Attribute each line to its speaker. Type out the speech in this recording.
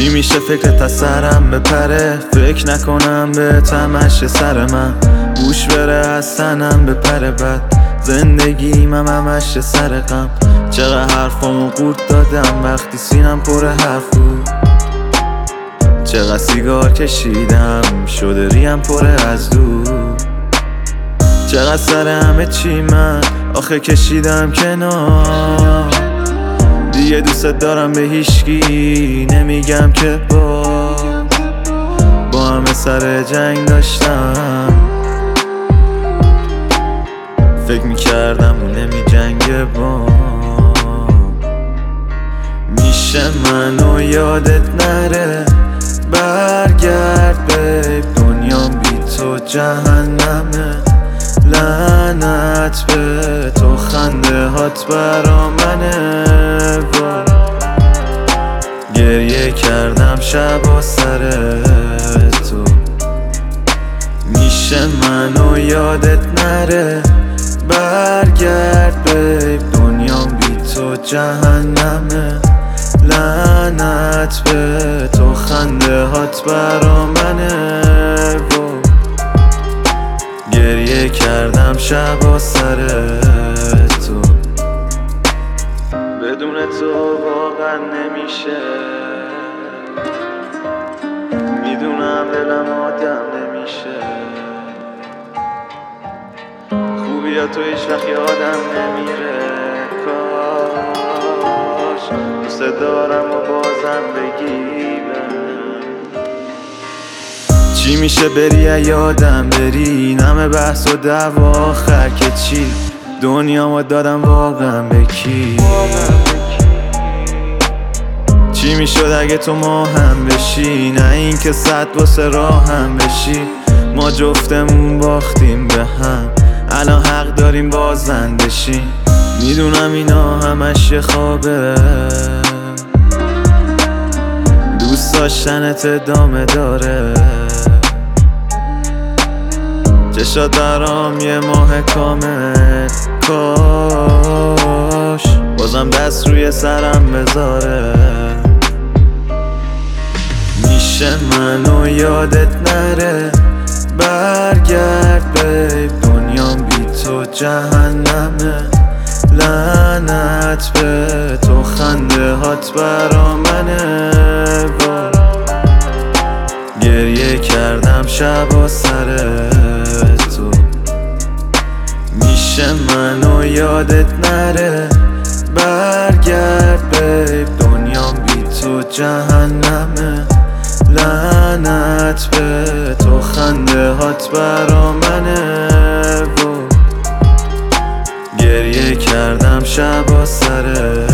Speaker 1: چی میشه فکرت از سرم بپره، فکر نکنم به تمش سر من، گوش بره از تنم بپره بد، زندگیم همش سر غم. چقدر حرفامو قورت دادم وقتی سینم پر حرف بود، چقدر سیگار کشیدم شده ریم پر از دود، چقدر سر همه چی من آخه کشیدم کنار. دیگه دوست دارم به هیچکی نمیگم که با همه سر جنگ داشتم، فکر میکردم اون نمی جنگه با میشه منو یادت نره، برگرد بیب دنیام بی تو جهنمه، لعنت به تو خنده هات برا منه و گریه کردم شبا سر تو. میشه منو یادت نره، برگرد بیب دنیام بی تو جهنمه، لعنت به تو خنده هات برا منه و گریه کردم شبا سر تو. بدون تو واقعا نمیشه، میدونم دلم آدم نمیشه، خوبی یا تو هیچ وقت یادم نمیره، کاش دوست دارم و بازم بگی بهم. چی میشه بری یا یادم بری، نمه بحث و دعوا آخر که چی، دنیامو دادم واقعا به کی. چی میشد اگه تو ما هم بشی، نه این که صد واسه راه هم بشی، ما جفتمون باختیم به هم، الان حق داریم بازن بشی. میدونم اینا همش یه خوابه، دوست داشتنت ادامه داره، چشات برام یه ماه کامل، کاش بازم دست روی سرم بذاره. میشه منو یادت نره، برگرد بیب دنیام بی تو جهنمه، لعنت به تو خنده هات برا منه و گریه کردم شبا سر تو. میشه منو یادت نره، برگرد بیب دنیام بی تو جهنمه، لعنت به تو خنده هات برا منه و گریه کردم شبا سر